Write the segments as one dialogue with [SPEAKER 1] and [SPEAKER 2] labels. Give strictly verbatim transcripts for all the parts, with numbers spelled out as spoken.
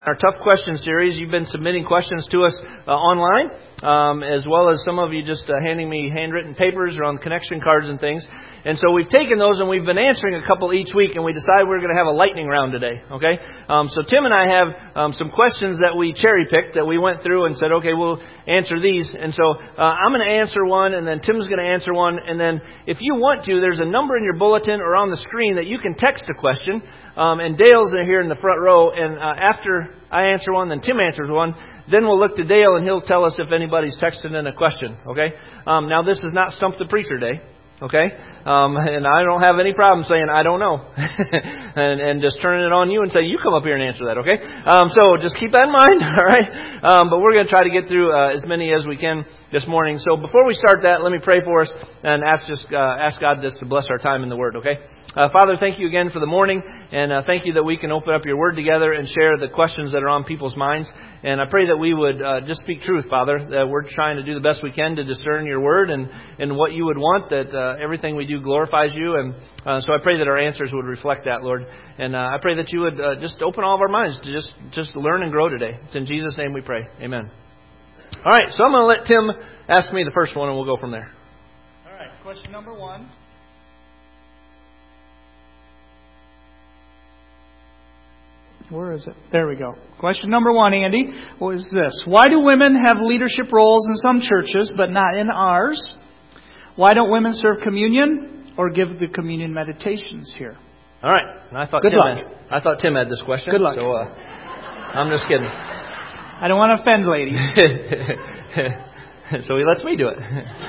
[SPEAKER 1] Our Tough Question series, you've been submitting questions to us uh, online, um, as well as some of you just uh, handing me handwritten papers or on connection cards and things. And so we've taken those and we've been answering a couple each week, and we decided we we're going to have a lightning round today. Okay, um, so Tim and I have um, some questions that we cherry picked that we went through and said, okay, we'll answer these. And so uh, I'm going to answer one, and then Tim's going to answer one, and then if you want to, there's a number in your bulletin or on the screen that you can text a question. Um, and Dale's here in the front row, and uh, after I answer one, then Tim answers one. Then we'll look to Dale, and he'll tell us if anybody's texted in a question. Okay. Um, now this is not Stump the Preacher Day. Okay, um, and I don't have any problem saying I don't know, and, and just turning it on you and say you come up here and answer that. Okay, um, so just keep that in mind. All right, um, but we're going to try to get through uh, as many as we can this morning. So before we start that, let me pray for us and ask just uh, ask God just to bless our time in the Word. Okay, uh, Father, thank you again for the morning, and uh, thank you that we can open up your Word together and share the questions that are on people's minds. And I pray that we would uh, just speak truth, Father. That we're trying to do the best we can to discern your Word and and what you would want, that uh, everything we do glorifies you. And uh, so I pray that our answers would reflect that, Lord. And uh, I pray that you would uh, just open all of our minds to just, just learn and grow today. It's in Jesus' name we pray. Amen. All right, so I'm going to let Tim ask me the first one, and we'll go from there.
[SPEAKER 2] All right, question number one. Where is it? There we go. Question number one, Andy, was this. Why do women have leadership roles in some churches, but not in ours? Why don't women serve communion or give the communion meditations here?
[SPEAKER 1] All right. I thought
[SPEAKER 2] Good
[SPEAKER 1] Tim
[SPEAKER 2] luck.
[SPEAKER 1] Had, I thought Tim had this question.
[SPEAKER 2] Good luck.
[SPEAKER 1] So uh, I'm just kidding.
[SPEAKER 2] I don't want to offend ladies.
[SPEAKER 1] So he lets me do it.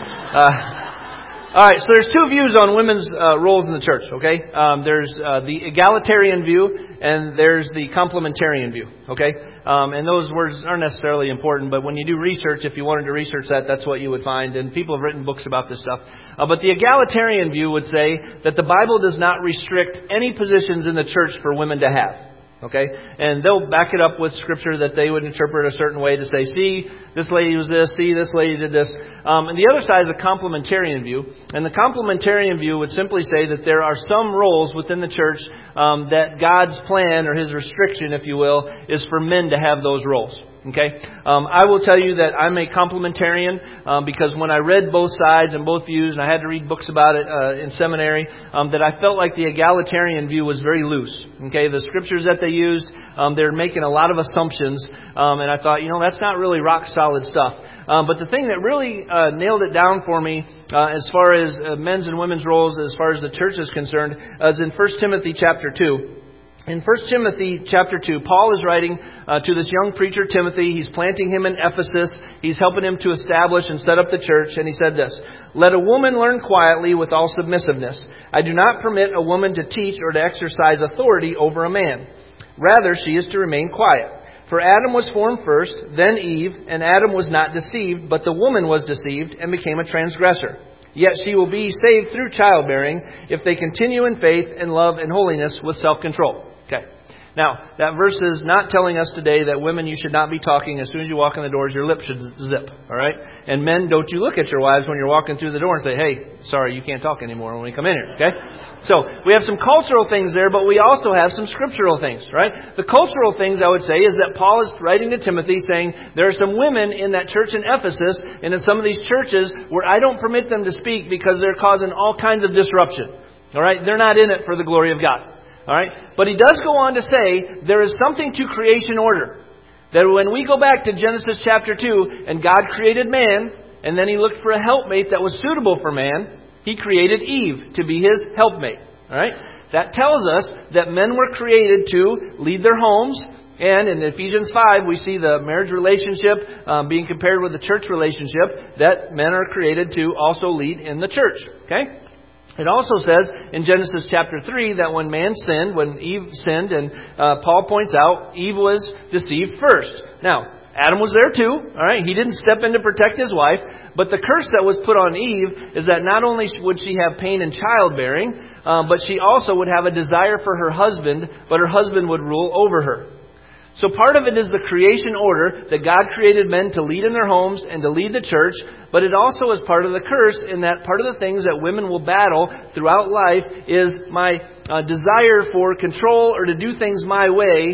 [SPEAKER 1] Uh, all right. So there's two views on women's uh, roles in the church. Okay. Um, there's uh, the egalitarian view and there's the complementarian view. Okay. Um, and those words aren't necessarily important, but when you do research, if you wanted to research that, that's what you would find. And people have written books about this stuff. Uh, but the egalitarian view would say that the Bible does not restrict any positions in the church for women to have. Okay? And they'll back it up with scripture that they would interpret a certain way to say, see, this lady was this, see, this lady did this. Um, and the other side is a complementarian view. And the complementarian view would simply say that there are some roles within the church um, that God's plan, or His restriction, if you will, is for men to have those roles. Okay, um, I will tell you that I'm a complementarian um, because when I read both sides and both views, and I had to read books about it uh, in seminary, um, that I felt like the egalitarian view was very loose. Okay, the scriptures that they used, um, they're making a lot of assumptions, um, and I thought, you know, that's not really rock solid stuff. Um, but the thing that really uh, nailed it down for me uh, as far as uh, men's and women's roles, as far as the church is concerned, uh, is in First Timothy chapter two. In First Timothy chapter two, Paul is writing uh, to this young preacher, Timothy. He's planting him in Ephesus. He's helping him to establish and set up the church. And he said this, "Let a woman learn quietly with all submissiveness. I do not permit a woman to teach or to exercise authority over a man. Rather, she is to remain quiet. For Adam was formed first, then Eve, and Adam was not deceived, but the woman was deceived and became a transgressor. Yet she will be saved through childbearing if they continue in faith and love and holiness with self-control." Okay. Now, that verse is not telling us today that women, you should not be talking as soon as you walk in the doors, your lips should zip. All right? And men, don't you look at your wives when you're walking through the door and say, hey, sorry, you can't talk anymore when we come in here. Okay? So, we have some cultural things there, but we also have some scriptural things, right? The cultural things, I would say, is that Paul is writing to Timothy saying, there are some women in that church in Ephesus and in some of these churches where I don't permit them to speak because they're causing all kinds of disruption. All right? They're not in it for the glory of God. All right, but he does go on to say there is something to creation order. That when we go back to Genesis chapter two, and God created man, and then He looked for a helpmate that was suitable for man, He created Eve to be His helpmate. All right, that tells us that men were created to lead their homes. And in Ephesians five, we see the marriage relationship um, being compared with the church relationship, that men are created to also lead in the church. Okay. It also says in Genesis chapter three that when man sinned, when Eve sinned, and uh, Paul points out Eve was deceived first. Now, Adam was there too. All right, he didn't step in to protect his wife, but the curse that was put on Eve is that not only would she have pain in childbearing, um, but she also would have a desire for her husband, but her husband would rule over her. So part of it is the creation order that God created men to lead in their homes and to lead the church. But it also is part of the curse in that part of the things that women will battle throughout life is my uh, desire for control or to do things my way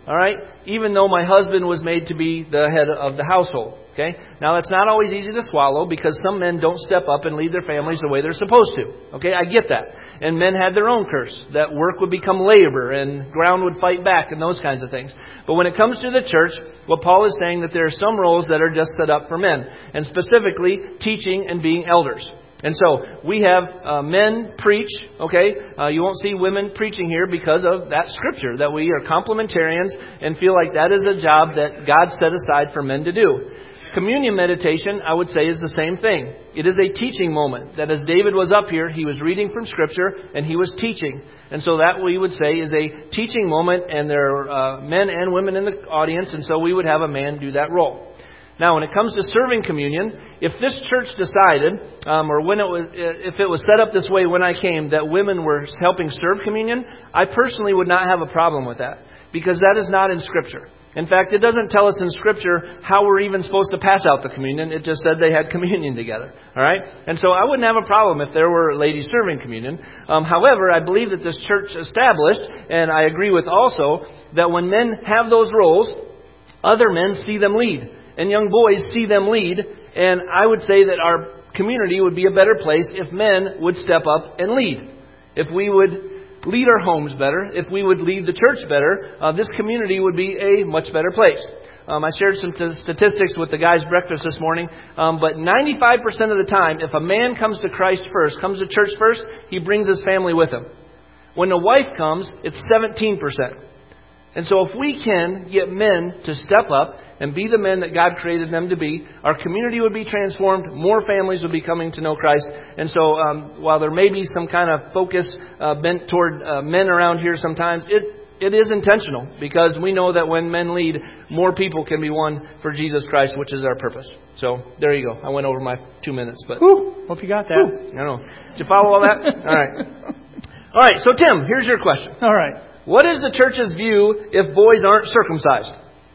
[SPEAKER 1] All right? Even though my husband was made to be the head of the household. Okay? Now, that's not always easy to swallow because some men don't step up and lead their families the way they're supposed to. Okay? I get that. And men had their own curse. That work would become labor and ground would fight back and those kinds of things. But when it comes to the church, what Paul is saying that there are some roles that are just set up for men. And specifically, teaching and being elders. And so, we have uh, men preach, okay? Uh, you won't see women preaching here because of that scripture, that we are complementarians and feel like that is a job that God set aside for men to do. Communion meditation, I would say, is the same thing. It is a teaching moment. That as David was up here, he was reading from Scripture and he was teaching. And so that we would say is a teaching moment, and there are uh, men and women in the audience, and so we would have a man do that role. Now, when it comes to serving communion, if this church decided, um, or when it was, if it was set up this way when I came, that women were helping serve communion, I personally would not have a problem with that, because that is not in Scripture. In fact, it doesn't tell us in Scripture how we're even supposed to pass out the communion. It just said they had communion together. All right? And so I wouldn't have a problem if there were ladies serving communion. Um, however, I believe that this church established, and I agree with also, that when men have those roles, other men see them lead. And young boys see them lead. And I would say that our community would be a better place if men would step up and lead. If we would lead our homes better, if we would lead the church better, uh, this community would be a much better place. Um, I shared some t- statistics with the guys' breakfast this morning, um, but ninety-five percent of the time, if a man comes to Christ first, comes to church first, he brings his family with him. When a wife comes, it's seventeen percent. And so if we can get men to step up and be the men that God created them to be, our community would be transformed, more families would be coming to know Christ. And so um, while there may be some kind of focus uh, bent toward uh, men around here sometimes, it it is intentional, because we know that when men lead, more people can be won for Jesus Christ, which is our purpose. So there you go. I went over my two minutes. But
[SPEAKER 2] Whew, hope you got that.
[SPEAKER 1] Whew, I don't know. Did you follow all that? All right. All right, so Tim, here's your question.
[SPEAKER 2] All right.
[SPEAKER 1] What is the church's view if boys aren't circumcised?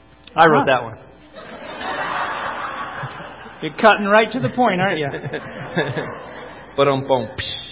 [SPEAKER 1] I wrote that one.
[SPEAKER 2] You're cutting right to the point, aren't you?
[SPEAKER 1] But um, boom.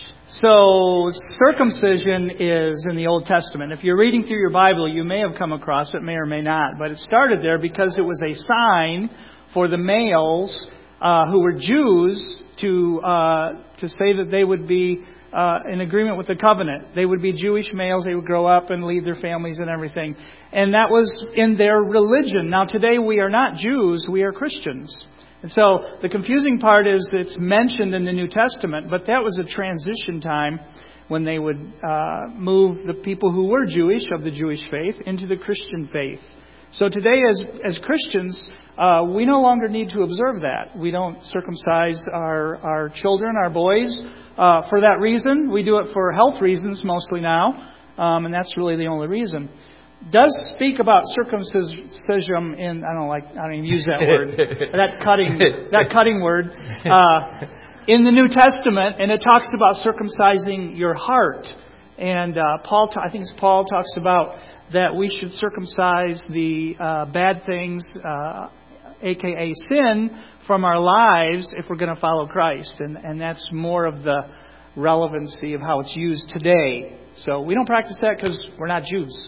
[SPEAKER 2] So, circumcision is in the Old Testament. If you're reading through your Bible, you may have come across it, may or may not. But it started there because it was a sign for the males uh, who were Jews to uh, to say that they would be uh, in agreement with the covenant. They would be Jewish males. They would grow up and lead their families and everything. And that was in their religion. Now, today we are not Jews. We are Christians. And so the confusing part is it's mentioned in the New Testament, but that was a transition time when they would uh, move the people who were Jewish, of the Jewish faith, into the Christian faith. So today as as Christians, uh, we no longer need to observe that. We don't circumcise our, our children, our boys, uh, for that reason. We do it for health reasons mostly now, um, and that's really the only reason. Does speak about circumcision in, I don't like, I don't even use that word, that cutting, that cutting word, uh, in the New Testament, and it talks about circumcising your heart. And uh, Paul, I think it's Paul talks about that we should circumcise the uh, bad things, uh, aka sin, from our lives if we're going to follow Christ. And, and that's more of the relevancy of how it's used today. So we don't practice that because we're not Jews.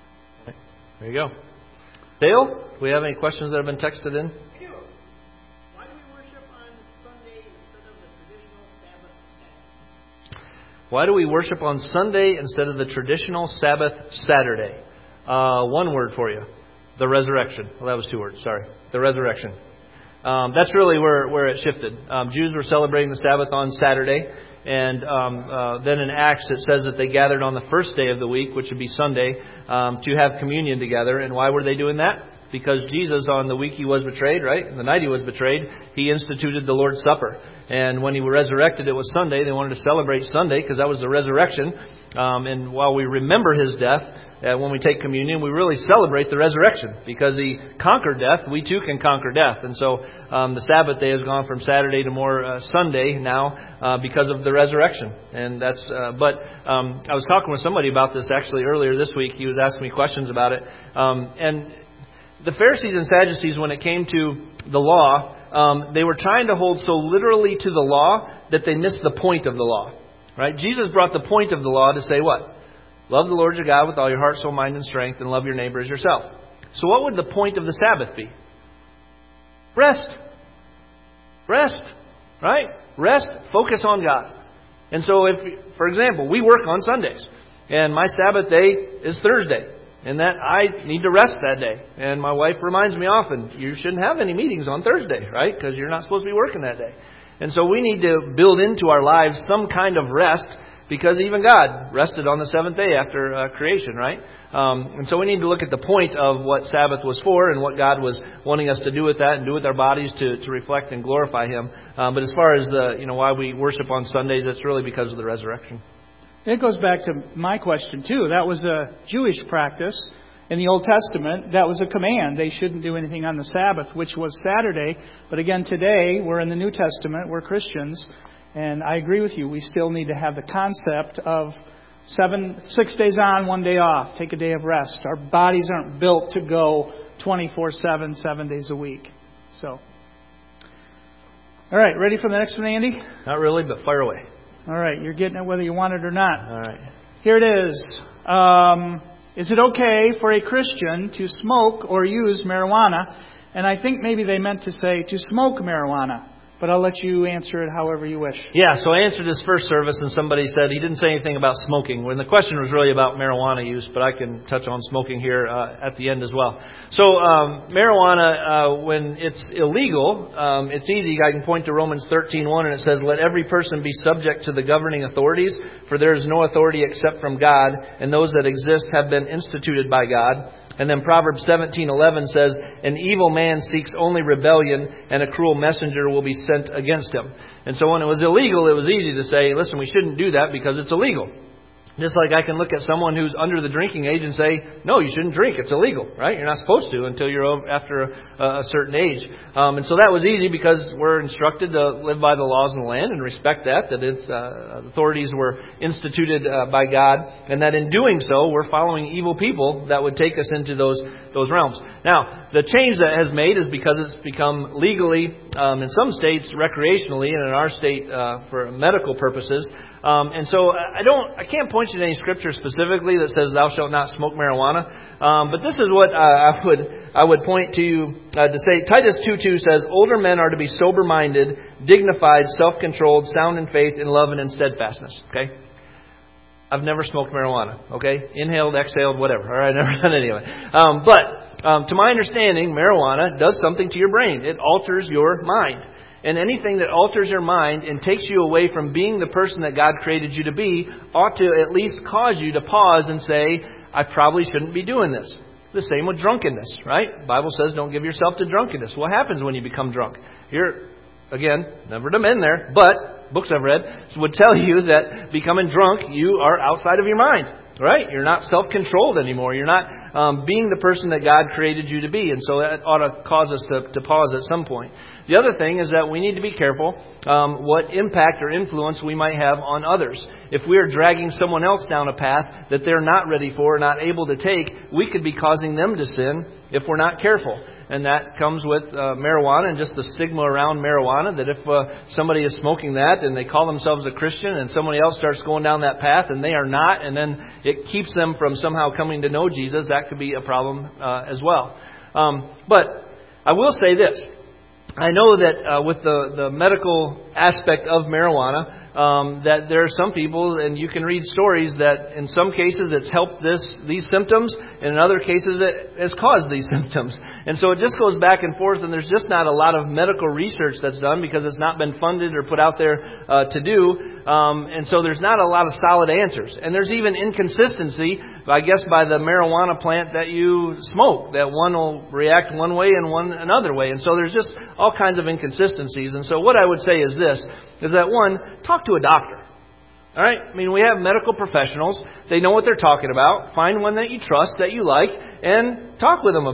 [SPEAKER 1] There you go. Dale, do we have any questions that have been texted in?
[SPEAKER 3] I do. Why do we worship on Sunday instead of the traditional Sabbath Saturday?
[SPEAKER 1] Why do we worship on Sunday instead of the traditional Sabbath Saturday? Uh, one word for you. The resurrection. Well, that was two words. Sorry. The resurrection. Um, that's really where, where it shifted. Um, Jews were celebrating the Sabbath on Saturday. And um, uh, then in Acts it says that they gathered on the first day of the week, which would be Sunday, um, to have communion together. And why were they doing that? Because Jesus, on the week he was betrayed, right, the night he was betrayed, he instituted the Lord's Supper. And when he was resurrected, it was Sunday. They wanted to celebrate Sunday because that was the resurrection. Um, and while we remember his death, uh, when we take communion, we really celebrate the resurrection. Because he conquered death, we too can conquer death. And so um, the Sabbath day has gone from Saturday to more uh, Sunday now uh, because of the resurrection. And that's. Uh, but um, I was talking with somebody about this actually earlier this week. He was asking me questions about it. Um, and the Pharisees and Sadducees, when it came to the law, um, they were trying to hold so literally to the law that they missed the point of the law. Right? Jesus brought the point of the law to say what? Love the Lord your God with all your heart, soul, mind, and strength, and love your neighbor as yourself. So what would the point of the Sabbath be? Rest. Rest. Right? Rest. Focus on God. And so if, for example, we work on Sundays, and my Sabbath day is Thursday, and that I need to rest that day. And my wife reminds me often, you shouldn't have any meetings on Thursday, right? Because you're not supposed to be working that day. And so we need to build into our lives some kind of rest, because even God rested on the seventh day after uh, creation, right? Um, and so we need to look at the point of what Sabbath was for and what God was wanting us to do with that and do with our bodies to, to reflect and glorify Him. Um, but as far as the, you know, why we worship on Sundays, that's really because of the resurrection.
[SPEAKER 2] It goes back to my question, too. That was a Jewish practice in the Old Testament. That was a command. They shouldn't do anything on the Sabbath, which was Saturday. But again, today, we're in the New Testament. We're Christians. And I agree with you. We still need to have the concept of seven, six days on, one day off. Take a day of rest. Our bodies aren't built to go twenty-four seven, seven days a week. So, all right, ready for the next one, Andy?
[SPEAKER 1] Not really, but fire away.
[SPEAKER 2] All right, you're getting it whether you want it or not.
[SPEAKER 1] All right.
[SPEAKER 2] Here it is. Um, is it okay for a Christian to smoke or use marijuana? And I think maybe they meant to say to smoke marijuana. But I'll let you answer it however you wish.
[SPEAKER 1] Yeah, so I answered this first service and somebody said he didn't say anything about smoking, when the question was really about marijuana use, but I can touch on smoking here uh, at the end as well. So um, marijuana, uh, when it's illegal, um, it's easy. I can point to Romans thirteen one, and it says, "Let every person be subject to the governing authorities, for there is no authority except from God, and those that exist have been instituted by God." And then Proverbs seventeen eleven says, "An evil man seeks only rebellion, and a cruel messenger will be sent against him." And so when it was illegal, it was easy to say, listen, we shouldn't do that because it's illegal. Just like I can look at someone who's under the drinking age and say, no, you shouldn't drink. It's illegal, right? You're not supposed to until you're over, after a, a certain age. Um, and so that was easy because we're instructed to live by the laws of the land and respect that, that its uh, authorities were instituted uh, by God, and that in doing so, we're following evil people that would take us into those those realms. Now, the change that has made is because it's become legally, um, in some states, recreationally, and in our state, uh, for medical purposes. Um, and so I don't, I can't point you to any scripture specifically that says thou shalt not smoke marijuana. Um, but this is what uh, I would I would point to uh, to say. Titus two two says, "Older men are to be sober-minded, dignified, self-controlled, sound in faith, in love, and in steadfastness." Okay. I've never smoked marijuana. Okay, inhaled, exhaled, whatever. All right, never done it anyway. Um, but um, to my understanding, marijuana does something to your brain. It alters your mind. And anything that alters your mind and takes you away from being the person that God created you to be ought to at least cause you to pause and say, I probably shouldn't be doing this. The same with drunkenness, right? The Bible says don't give yourself to drunkenness. What happens when you become drunk? You're, again, never been in there, but books I've read would tell you that becoming drunk, you are outside of your mind. Right? You're not self-controlled anymore. You're not um, being the person that God created you to be. And so that ought to cause us to, to pause at some point. The other thing is that we need to be careful um, what impact or influence we might have on others. If we are dragging someone else down a path that they're not ready for, not able to take, we could be causing them to sin if we're not careful. And that comes with uh, marijuana and just the stigma around marijuana, that if uh, somebody is smoking that and they call themselves a Christian and somebody else starts going down that path and they are not, and then it keeps them from somehow coming to know Jesus, that could be a problem uh, as well. Um, but I will say this. I know that uh, with the, the medical aspect of marijuana, um, that there are some people, and you can read stories that in some cases it's helped this these symptoms, and in other cases it has caused these symptoms. And so it just goes back and forth, and there's just not a lot of medical research that's done because it's not been funded or put out there uh, to do. Um, and so there's not a lot of solid answers. And there's even inconsistency, I guess, by the marijuana plant that you smoke, that one will react one way and one another way. And so there's just all kinds of inconsistencies. And so what I would say is this, is that one, talk to a doctor. All right? I mean, we have medical professionals. They know what they're talking about. Find one that you trust, that you like, and talk with them about it.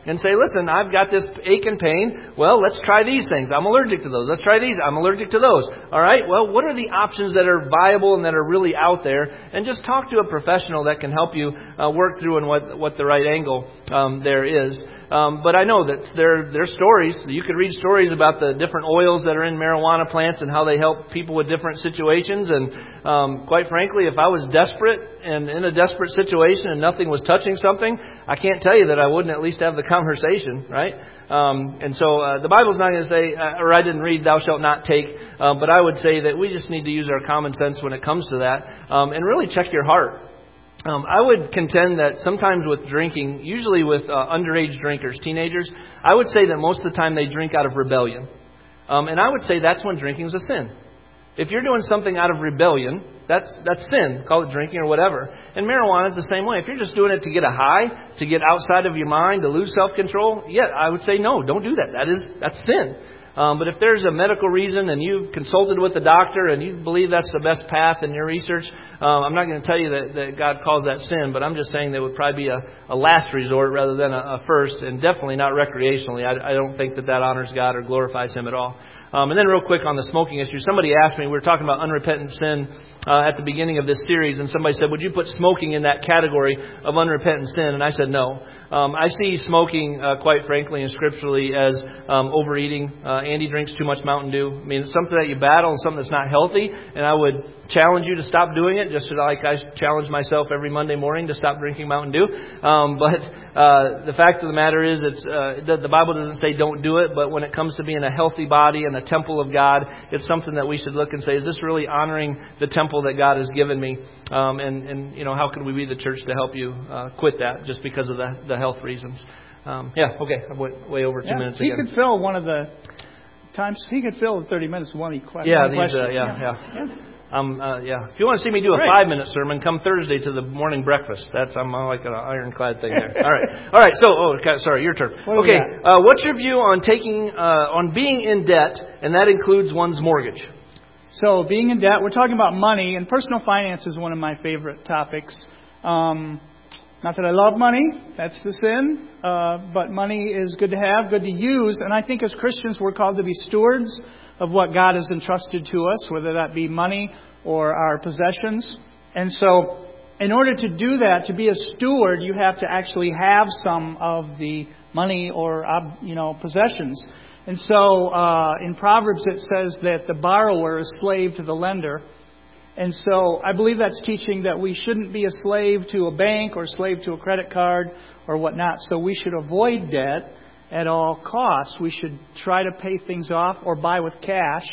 [SPEAKER 1] and say, listen, I've got this ache and pain. Well, let's try these things. I'm allergic to those. Let's try these. I'm allergic to those. All right. Well, what are the options that are viable and that are really out there? And just talk to a professional that can help you uh, work through and what what the right angle um, there is. Um, but I know that there there are stories. You could read stories about the different oils that are in marijuana plants and how they help people with different situations. And um, quite frankly, if I was desperate and in a desperate situation and nothing was touching something, I can't tell you that I wouldn't at least have the conversation, right? Um, and so uh, the Bible's not going to say, uh, or I didn't read, thou shalt not take. Uh, but I would say that we just need to use our common sense when it comes to that, um, and really check your heart. Um, I would contend that sometimes with drinking, usually with uh, underage drinkers, teenagers, I would say that most of the time they drink out of rebellion. Um, and I would say that's when drinking is a sin. If you're doing something out of rebellion, that's that's sin. Call it drinking or whatever. And marijuana is the same way. If you're just doing it to get a high, to get outside of your mind, to lose self-control, yeah, I would say no, don't do that. That is that's sin. Um, but if there's a medical reason and you've consulted with the doctor and you believe that's the best path in your research, um, I'm not going to tell you that, that God calls that sin, but I'm just saying that would probably be a, a last resort rather than a, a first, and definitely not recreationally. I, I don't think that that honors God or glorifies Him at all. Um, and then real quick on the smoking issue, somebody asked me, we were talking about unrepentant sin uh, at the beginning of this series, and somebody said, would you put smoking in that category of unrepentant sin? And I said no. Um, I see smoking, uh, quite frankly and scripturally, as um, overeating. Uh, Andy drinks too much Mountain Dew. I mean, it's something that you battle and something that's not healthy. And I would challenge you to stop doing it, just like I challenge myself every Monday morning to stop drinking Mountain Dew. Um, but uh, the fact of the matter is, it's uh, the, the Bible doesn't say don't do it. But when it comes to being a healthy body and a temple of God, it's something that we should look and say, is this really honoring the temple that God has given me? Um, and, and, you know, how can we be the church to help you uh, quit that just because of the, the health reasons? Um, yeah, okay. I went way over two
[SPEAKER 2] yeah,
[SPEAKER 1] minutes
[SPEAKER 2] he
[SPEAKER 1] again.
[SPEAKER 2] He could fill one of the times. He could fill the thirty minutes with one question.
[SPEAKER 1] Yeah,
[SPEAKER 2] one
[SPEAKER 1] these,
[SPEAKER 2] question.
[SPEAKER 1] Uh, yeah, yeah.
[SPEAKER 2] yeah.
[SPEAKER 1] Um, uh, yeah. If you want to see me do a
[SPEAKER 2] Great.
[SPEAKER 1] five-minute sermon, come Thursday to the morning breakfast. That's I'm uh, like an ironclad thing there. All right, all right. So, oh, okay, sorry, your turn.
[SPEAKER 2] What
[SPEAKER 1] okay, uh, what's your view on taking uh, on being in debt, and that includes one's mortgage?
[SPEAKER 2] So, being in debt, we're talking about money, and personal finance is one of my favorite topics. Um, not that I love money, that's the sin, uh, but money is good to have, good to use, and I think as Christians we're called to be stewards of what God has entrusted to us, whether that be money or our possessions. And so, in order to do that, to be a steward, you have to actually have some of the money or, you know, possessions. And so, uh, in Proverbs it says that the borrower is slave to the lender. And so, I believe that's teaching that we shouldn't be a slave to a bank or slave to a credit card or whatnot. So we should avoid debt at all costs. We should try to pay things off or buy with cash.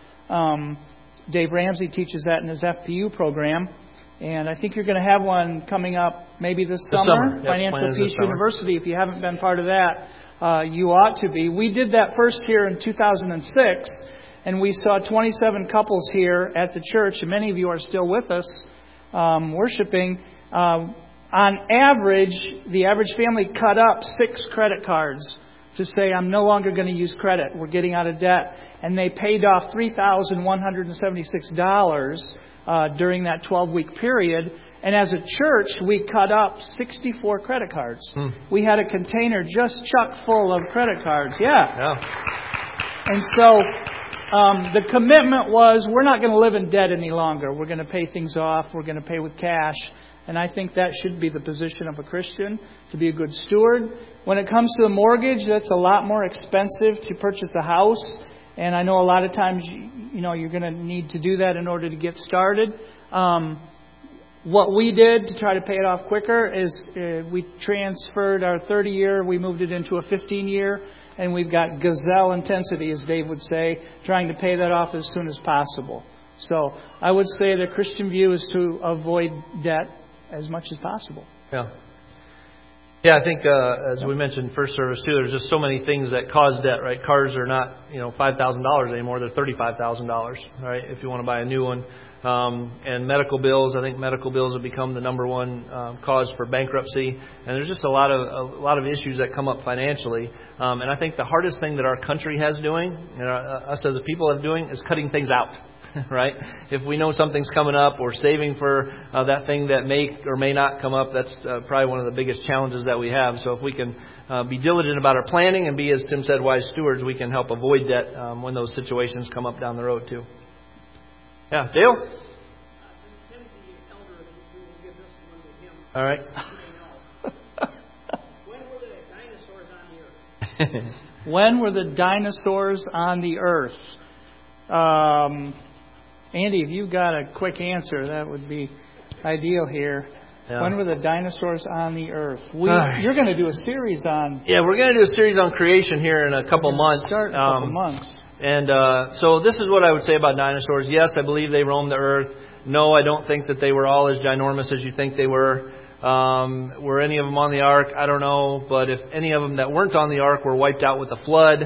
[SPEAKER 2] Um, Dave Ramsey teaches that in his F P U program. And I think you're going to have one coming up maybe this,
[SPEAKER 1] this
[SPEAKER 2] summer.
[SPEAKER 1] summer. Yep,
[SPEAKER 2] Financial Peace University. If you haven't been part of that, uh, you ought to be. We did that first here in two thousand six. And we saw twenty-seven couples here at the church. And many of you are still with us um, worshiping. Um, on average, the average family cut up six credit cards to say, I'm no longer going to use credit. We're getting out of debt. And they paid off three thousand one hundred seventy-six dollars uh, during that twelve-week period. And as a church, we cut up sixty-four credit cards. Hmm. We had a container just chock full of credit cards. Yeah.
[SPEAKER 1] yeah.
[SPEAKER 2] And so um, the commitment was, we're not going to live in debt any longer. We're going to pay things off. We're going to pay with cash. And I think that should be the position of a Christian, to be a good steward. When it comes to the mortgage, that's a lot more expensive to purchase a house. And I know a lot of times, you know, you're going to need to do that in order to get started. Um, what we did to try to pay it off quicker is uh, we transferred our thirty year, we moved it into a fifteen year, and we've got gazelle intensity, as Dave would say, trying to pay that off as soon as possible. So I would say the Christian view is to avoid debt as much as possible.
[SPEAKER 1] Yeah. Yeah, I think uh, as we mentioned first service too, there's just so many things that cause debt, right? Cars are not, you know, five thousand dollars anymore; they're thirty-five thousand dollars, right? If you want to buy a new one, um, and medical bills, I think medical bills have become the number one um, cause for bankruptcy. And there's just a lot of a lot of issues that come up financially. Um, and I think the hardest thing that our country has doing, and uh, us as a people have doing, is cutting things out. Right? If we know something's coming up, or saving for uh, that thing that may or may not come up, that's uh, probably one of the biggest challenges that we have. So if we can uh, be diligent about our planning and be, as Tim said, wise stewards, we can help avoid debt um, when those situations come up down the road too. Yeah, Dale? All right.
[SPEAKER 2] When were the dinosaurs on the earth? Um, Andy, if you've got a quick answer, that would be ideal here. Yeah. When were the dinosaurs on the earth? We, right. You're going to do a series on...
[SPEAKER 1] Yeah, we're going to do a series on creation here in a couple months.
[SPEAKER 2] Start in a couple um, months.
[SPEAKER 1] And uh, so this is what I would say about dinosaurs. Yes, I believe they roamed the earth. No, I don't think that they were all as ginormous as you think they were. Um, were any of them on the ark? I don't know. But if any of them that weren't on the ark were wiped out with the flood,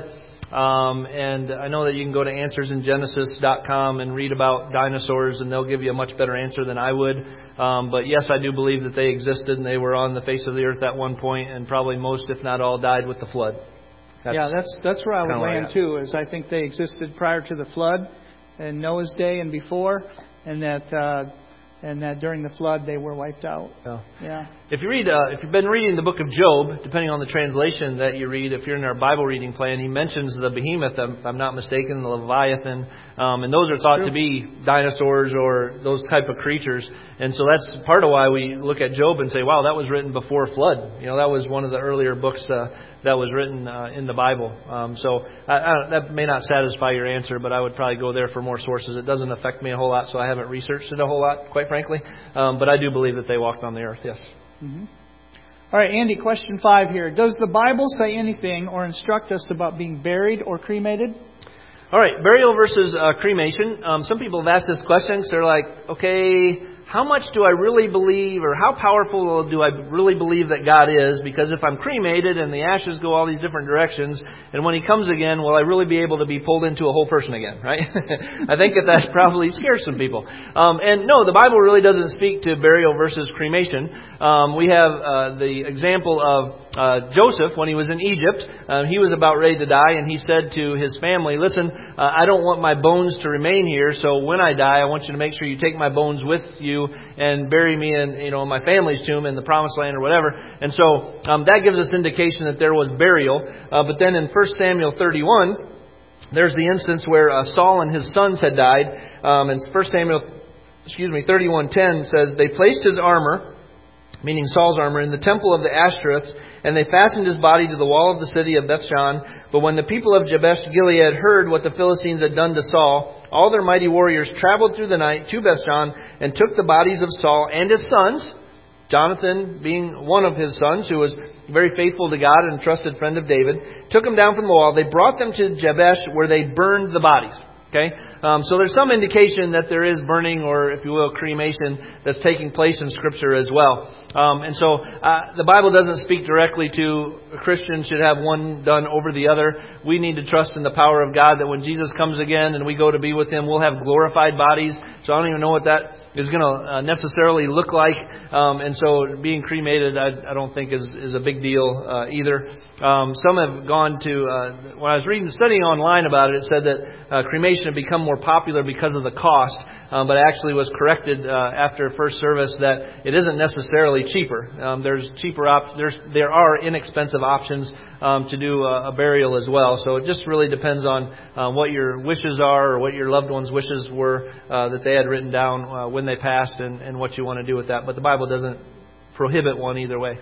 [SPEAKER 1] um, and I know that you can go to answers in genesis dot com and read about dinosaurs, and they'll give you a much better answer than I would. Um, but yes, I do believe that they existed and they were on the face of the earth at one point, and probably most, if not all, died with the flood.
[SPEAKER 2] That's yeah, that's that's where I would land too. Is I think they existed prior to the flood, in Noah's day and before, and that. Uh, And that during the flood they were wiped out.
[SPEAKER 1] Yeah.
[SPEAKER 2] yeah.
[SPEAKER 1] If you read, uh, if you've been reading the book of Job, depending on the translation that you read, if you're in our Bible reading plan, he mentions the behemoth, if I'm not mistaken, the Leviathan, um, and those are thought to be dinosaurs or those type of creatures. And so that's part of why we look at Job and say, wow, that was written before flood. You know, that was one of the earlier books uh, that was written uh, in the Bible. Um, so I, I, that may not satisfy your answer, but I would probably go there for more sources. It doesn't affect me a whole lot, so I haven't researched it a whole lot, quite frankly. Um, but I do believe that they walked on the earth, yes.
[SPEAKER 2] Mm-hmm. All right, Andy, question five here. Does the Bible say anything or instruct us about being buried or cremated?
[SPEAKER 1] All right, burial versus uh, cremation. Um, some people have asked this question because they're like, okay, how much do I really believe, or how powerful do I really believe that God is? Because if I'm cremated and the ashes go all these different directions, and when He comes again, will I really be able to be pulled into a whole person again, right? I think that that probably scares some people. Um, and no, the Bible really doesn't speak to burial versus cremation. Um, we have uh, the example of uh, Joseph when he was in Egypt. Uh, he was about ready to die, and he said to his family, listen, uh, I don't want my bones to remain here, so when I die, I want you to make sure you take my bones with you and bury me in, you know, my family's tomb in the promised land or whatever. And so um, that gives us indication that there was burial. Uh, but then in First Samuel thirty-one, there's the instance where uh, Saul and his sons had died. Um, and First Samuel, excuse me, thirty-one ten says, they placed his armor, meaning Saul's armor, in the temple of the Ashtoreths, and they fastened his body to the wall of the city of Bethshan. But when the people of Jabesh Gilead heard what the Philistines had done to Saul, all their mighty warriors traveled through the night to Bethshan and took the bodies of Saul and his sons, Jonathan being one of his sons, who was very faithful to God and a trusted friend of David, took them down from the wall. They brought them to Jabesh, where they burned the bodies. Okay, um, so there's some indication that there is burning, or if you will, cremation that's taking place in Scripture as well. Um, and so uh, the Bible doesn't speak directly to a Christian should have one done over the other. We need to trust in the power of God that when Jesus comes again and we go to be with Him, we'll have glorified bodies. So I don't even know what that is going to uh, necessarily look like. Um, and so being cremated, I, I don't think is, is a big deal uh, either. Um, some have gone to, uh, when I was reading, studying online about it, it said that uh, cremation had become more popular because of the cost. Um, but actually was corrected uh, after first service that it isn't necessarily cheaper. Um, there's cheaper op- there's there are inexpensive options um, to do a, a burial as well. So it just really depends on uh, what your wishes are, or what your loved ones' wishes were uh, that they had written down uh, when they passed, and, and what you want to do with that. But the Bible doesn't prohibit one either way.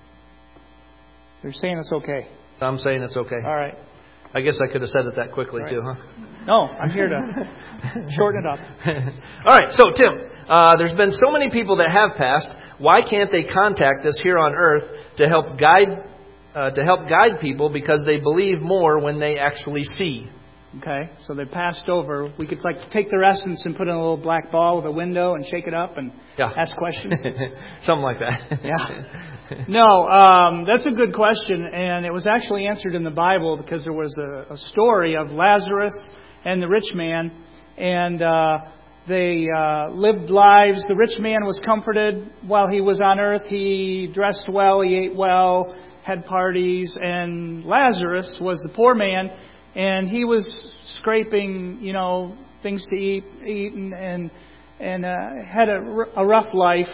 [SPEAKER 2] You're saying it's okay.
[SPEAKER 1] I'm saying it's okay.
[SPEAKER 2] All right.
[SPEAKER 1] I guess I could have said it that quickly right. too, huh?
[SPEAKER 2] No, I'm here to shorten it up.
[SPEAKER 1] All right, so Tim, uh, there's been so many people that have passed. Why can't they contact us here on earth to help guide uh, to help guide people, because they believe more when they actually see?
[SPEAKER 2] Okay, so they passed over. We could like take their essence and put in a little black ball with a window and shake it up and
[SPEAKER 1] yeah.
[SPEAKER 2] ask questions.
[SPEAKER 1] Something like that.
[SPEAKER 2] Yeah. No, um, that's a good question, and it was actually answered in the Bible, because there was a, a story of Lazarus and the rich man, and uh, they uh, lived lives. The rich man was comforted while he was on earth. He dressed well, he ate well, had parties, and Lazarus was the poor man, and he was scraping, you know, things to eat, eat and and, and uh, had a, a rough life.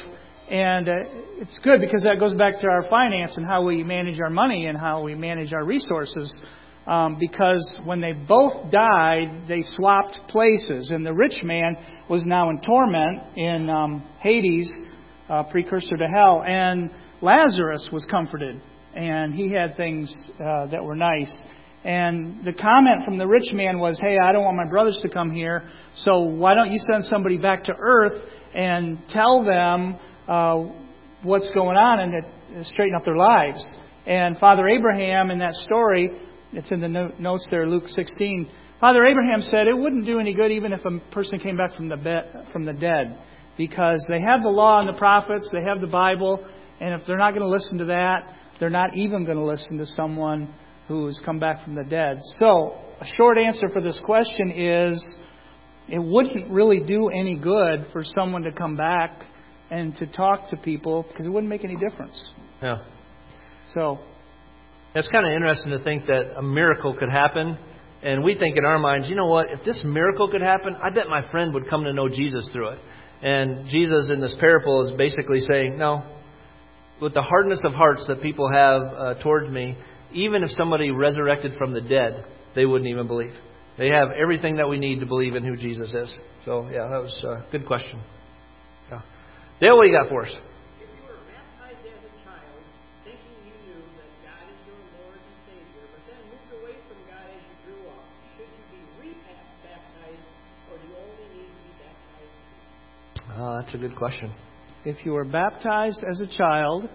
[SPEAKER 2] And uh, it's good because that goes back to our finance and how we manage our money and how we manage our resources. Um, because when they both died, they swapped places. And the rich man was now in torment in um, Hades, uh, precursor to hell. And Lazarus was comforted. And he had things uh, that were nice. And the comment from the rich man was, hey, I don't want my brothers to come here, so why don't you send somebody back to earth and tell them uh, what's going on and it, straighten up their lives. And Father Abraham in that story, it's in the no- notes there, Luke sixteen, Father Abraham said it wouldn't do any good even if a person came back from the be- from the dead, because they have the law and the prophets, they have the Bible, and if they're not going to listen to that, they're not even going to listen to someone who's come back from the dead. So, a short answer for this question is, it wouldn't really do any good for someone to come back and to talk to people, because it wouldn't make any difference.
[SPEAKER 1] Yeah.
[SPEAKER 2] So,
[SPEAKER 1] it's kind of interesting to think that a miracle could happen, and we think in our minds, you know what, if this miracle could happen, I bet my friend would come to know Jesus through it. And Jesus in this parable is basically saying, no, with the hardness of hearts that people have uh, towards me, even if somebody resurrected from the dead, they wouldn't even believe. They have everything that we need to believe in who Jesus is. So, yeah, that was a good question. Yeah. Dale, what do you got for us?
[SPEAKER 3] If you were baptized as a child, thinking you knew that God is your Lord and Savior, but then moved away from God as you grew up, should you be re-baptized, or do you only need to be baptized?
[SPEAKER 1] Oh, that's a good question.
[SPEAKER 2] if you were baptized as a child,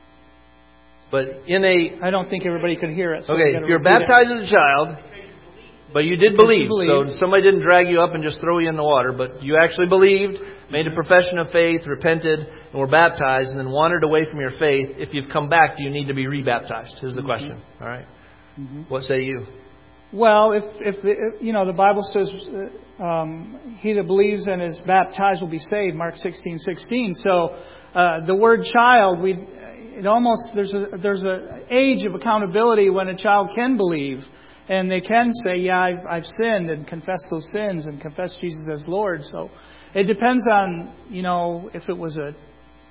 [SPEAKER 1] But in a
[SPEAKER 2] I don't think everybody could hear it. So
[SPEAKER 1] okay,
[SPEAKER 2] we gotta
[SPEAKER 1] if you're
[SPEAKER 2] repeat it.
[SPEAKER 1] baptized as a child, but you did believe,
[SPEAKER 2] you
[SPEAKER 1] so
[SPEAKER 2] believed.
[SPEAKER 1] somebody didn't drag you up and just throw you in the water, but you actually believed, made a profession of faith, repented, and were baptized, and then wandered away from your faith. If you've come back, do you need to be rebaptized? Is the question. All right.
[SPEAKER 2] Mm-hmm.
[SPEAKER 1] What say you?
[SPEAKER 2] Well, if, if, if you know, the Bible says, uh, um, he that believes and is baptized will be saved, Mark sixteen sixteen. So, uh, the word child, we, it almost, there's a, there's a age of accountability when a child can believe. And they can say, yeah, I've, I've sinned, and confess those sins and confess Jesus as Lord. So, it depends on, you know, if it was a,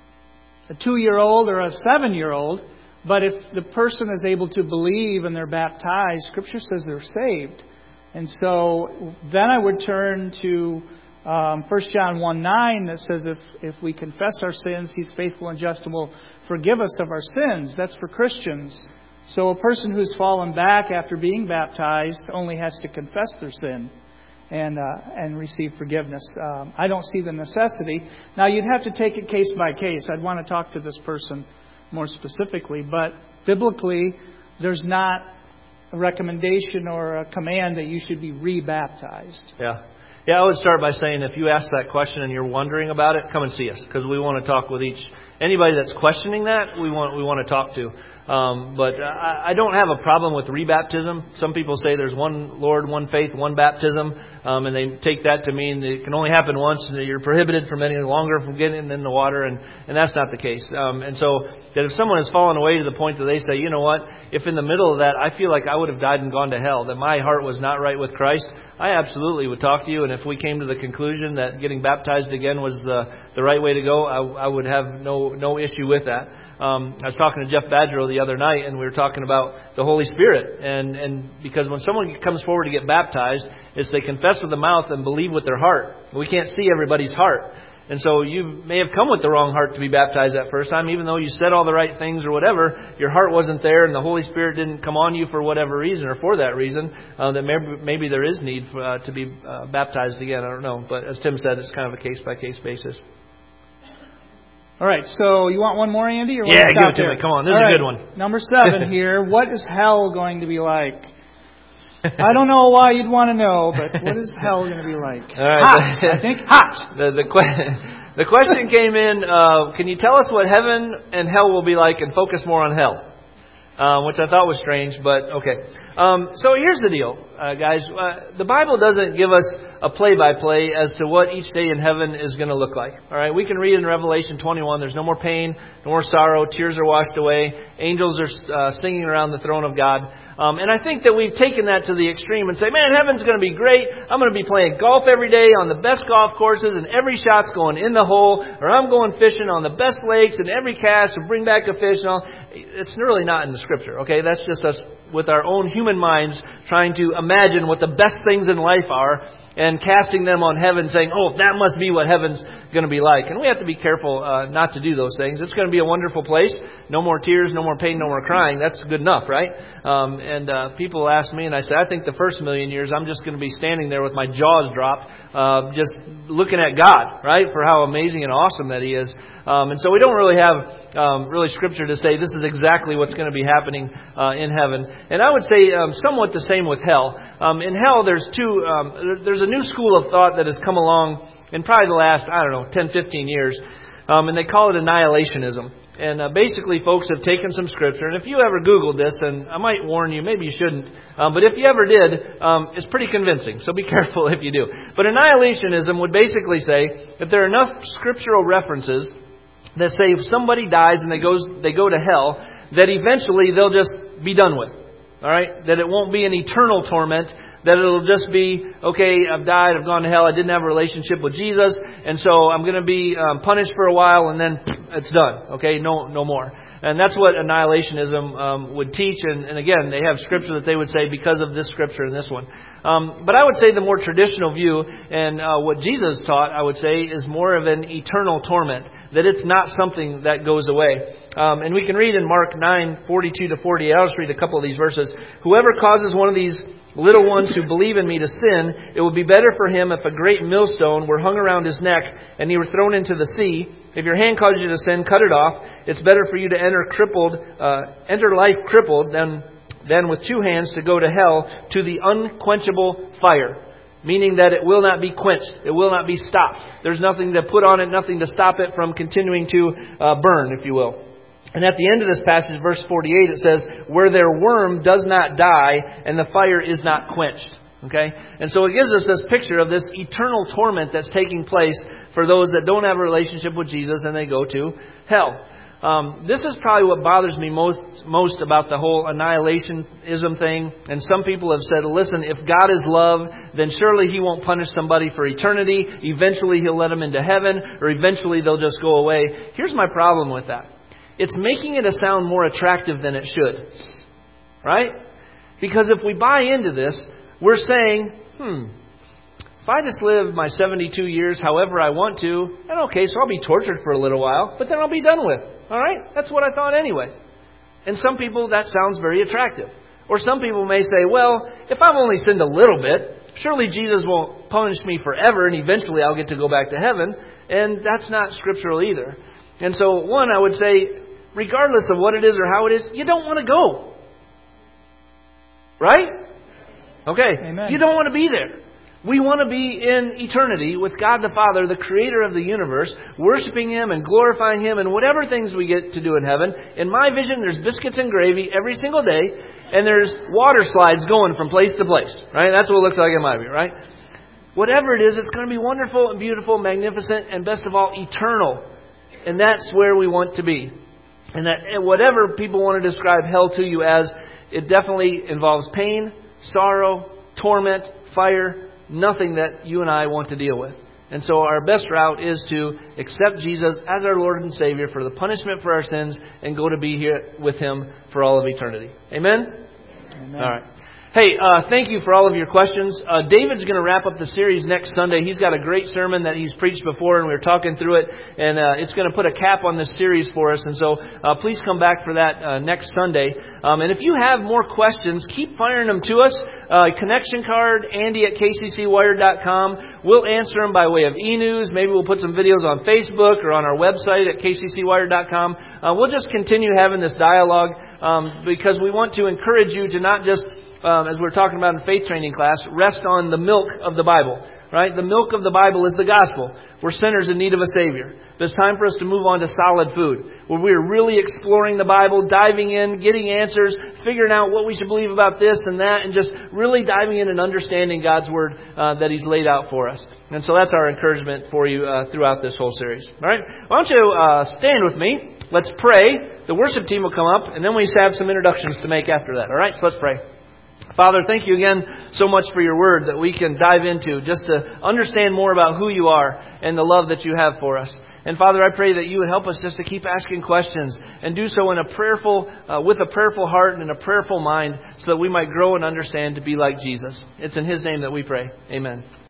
[SPEAKER 2] a two-year-old or a seven-year-old. But if the person is able to believe and they're baptized, Scripture says they're saved. And so then I would turn to um, First John one nine that says if, if we confess our sins, He's faithful and just and will forgive us of our sins. That's for Christians. So a person who's fallen back after being baptized only has to confess their sin and uh, and receive forgiveness. Um, I don't see the necessity. Now, you'd have to take it case by case. I'd want to talk to this person more specifically, but biblically, there's not a recommendation or a command that you should be re-baptized.
[SPEAKER 1] Yeah. Yeah, I would start by saying if you ask that question and you're wondering about it, come and see us, because we want to talk with each anybody that's questioning that. We want we want to talk to. Um, but I, I don't have a problem with rebaptism. Some people say there's one Lord, one faith, one baptism, um, and they take that to mean that it can only happen once, and that you're prohibited from any longer from getting in the water, and, and that's not the case. Um, and so that if someone has fallen away to the point that they say, you know what, if in the middle of that I feel like I would have died and gone to hell, that my heart was not right with Christ, I absolutely would talk to you, and if we came to the conclusion that getting baptized again was the, the right way to go, I, I would have no no issue with that. Um, I was talking to Jeff Badgerow the other night, and we were talking about the Holy Spirit, and, and because when someone comes forward to get baptized, it's they confess with the mouth and believe with their heart. We can't see everybody's heart. And so you may have come with the wrong heart to be baptized that first time, even though you said all the right things or whatever. Your heart wasn't there, and the Holy Spirit didn't come on you for whatever reason or for that reason. Uh, that maybe, maybe there is need for, uh, to be uh, baptized again. I don't know. But as Tim said, it's kind of a case-by-case basis.
[SPEAKER 2] All right, so you want one more, Andy? Or
[SPEAKER 1] Yeah,
[SPEAKER 2] give
[SPEAKER 1] give it to me. Come on, this is a good one.
[SPEAKER 2] Number seven here. What is hell going to be like? I don't know why you'd want to know, but what is hell going to be like?
[SPEAKER 1] All right.
[SPEAKER 2] Hot, I think. Hot.
[SPEAKER 1] The, the, que- the question came in, uh, can you tell us what heaven and hell will be like, and focus more on hell? Um, which I thought was strange, but okay. Um, so here's the deal, uh, guys. Uh, the Bible doesn't give us a play-by-play as to what each day in heaven is going to look like. All right, we can read in Revelation twenty-one, there's no more pain, no more sorrow, tears are washed away, angels are uh, singing around the throne of God. Um, and I think that we've taken that to the extreme and say, man, heaven's going to be great. I'm going to be playing golf every day on the best golf courses and every shot's going in the hole. Or I'm going fishing on the best lakes and every cast will bring back a fish and all. It's really not in the Scripture, okay? That's just us with our own human minds trying to imagine what the best things in life are and casting them on heaven saying, oh, that must be what heaven's going to be like. And we have to be careful uh, not to do those things. It's going to be a wonderful place. No more tears, no more pain, no more crying. That's good enough, right? Um, and uh, people ask me, and I say, I think the first million years I'm just going to be standing there with my jaws dropped, uh, just looking at God, right, for how amazing and awesome that He is. Um, and so we don't really have um, really Scripture to say this is exactly what's going to be happening uh, in heaven. And I would say um, somewhat the same with hell. Um, in hell, there's two. Um, there's a new school of thought that has come along in probably the last, I don't know, ten, fifteen years. Um, and they call it annihilationism. And uh, basically, folks have taken some Scripture. And if you ever Googled this, and I might warn you, maybe you shouldn't. Um, but if you ever did, um, it's pretty convincing. So be careful if you do. But annihilationism would basically say that there are enough scriptural references that say if somebody dies and they goes they go to hell, that eventually they'll just be done with. All right? That it won't be an eternal torment. That it'll just be, okay, I've died, I've gone to hell, I didn't have a relationship with Jesus, and so I'm going to be um, punished for a while, and then it's done. Okay, no no more. And that's what annihilationism um, would teach. And, and again, they have Scripture that they would say because of this Scripture and this one. Um, but I would say the more traditional view, and uh, what Jesus taught, I would say, is more of an eternal torment. That it's not something that goes away. Um, and we can read in Mark nine, forty-two to forty-eight. I'll just read a couple of these verses. Whoever causes one of these little ones who believe in me to sin, it would be better for him if a great millstone were hung around his neck and he were thrown into the sea. If your hand causes you to sin, cut it off. It's better for you to enter crippled, uh, enter life crippled than, than with two hands to go to hell, to the unquenchable fire. Meaning that it will not be quenched. It will not be stopped. There's nothing to put on it, nothing to stop it from continuing to uh, burn, if you will. And at the end of this passage, verse forty-eight, it says, where their worm does not die and the fire is not quenched. Okay? And so it gives us this picture of this eternal torment that's taking place for those that don't have a relationship with Jesus and they go to hell. Um, this is probably what bothers me most most about the whole annihilationism thing. And some people have said, listen, if God is love, then surely He won't punish somebody for eternity. Eventually He'll let them into heaven, or eventually they'll just go away. Here's my problem with that. It's making it sound more attractive than it should. Right? Because if we buy into this, we're saying, hmm, if I just live my seventy-two years however I want to, then okay, so I'll be tortured for a little while, but then I'll be done with. All right? That's what I thought anyway. And some people, that sounds very attractive. Or some people may say, well, if I've only sinned a little bit, surely Jesus won't punish me forever and eventually I'll get to go back to heaven. And that's not scriptural either. And so, one, I would say, regardless of what it is or how it is, you don't want to go. Right? Okay.
[SPEAKER 2] Amen.
[SPEAKER 1] You don't want to be there. We want to be in eternity with God the Father, the Creator of the universe, worshiping Him and glorifying Him and whatever things we get to do in heaven. In my vision, there's biscuits and gravy every single day, and there's water slides going from place to place. Right? That's what it looks like in my view, right? Whatever it is, it's going to be wonderful and beautiful, magnificent, and best of all, eternal. And that's where we want to be. And that whatever people want to describe hell to you as, it definitely involves pain, sorrow, torment, fire, nothing that you and I want to deal with. And so our best route is to accept Jesus as our Lord and Savior for the punishment for our sins and go to be here with Him for all of eternity. Amen?
[SPEAKER 2] Amen.
[SPEAKER 1] All right. Hey, uh, thank you for all of your questions. Uh, David's going to wrap up the series next Sunday. He's got a great sermon that he's preached before, and we were talking through it, and uh, it's going to put a cap on this series for us. And so uh, please come back for that uh, next Sunday. Um, and if you have more questions, keep firing them to us. Uh, connection card, Andy at K C C Wired dot com. We'll answer them by way of e-news. Maybe we'll put some videos on Facebook or on our website at K C C Wired dot com. Uh, we'll just continue having this dialogue um, because we want to encourage you to not just Um, as we're talking about in faith training class, rest on the milk of the Bible. Right? The milk of the Bible is the gospel. We're sinners in need of a Savior. But it's time for us to move on to solid food, where we're really exploring the Bible, diving in, getting answers, figuring out what we should believe about this and that, and just really diving in and understanding God's Word uh, that He's laid out for us. And so that's our encouragement for you uh, throughout this whole series. All right? Why don't you uh, stand with me? let's pray. The worship team will come up, and then we have some introductions to make after that. All right, so let's pray. Father, thank you again so much for your word that we can dive into just to understand more about who you are and the love that you have for us. And Father, I pray that you would help us just to keep asking questions and do so in a prayerful, uh, with a prayerful heart and in a prayerful mind so that we might grow and understand to be like Jesus. It's in His name that we pray. Amen.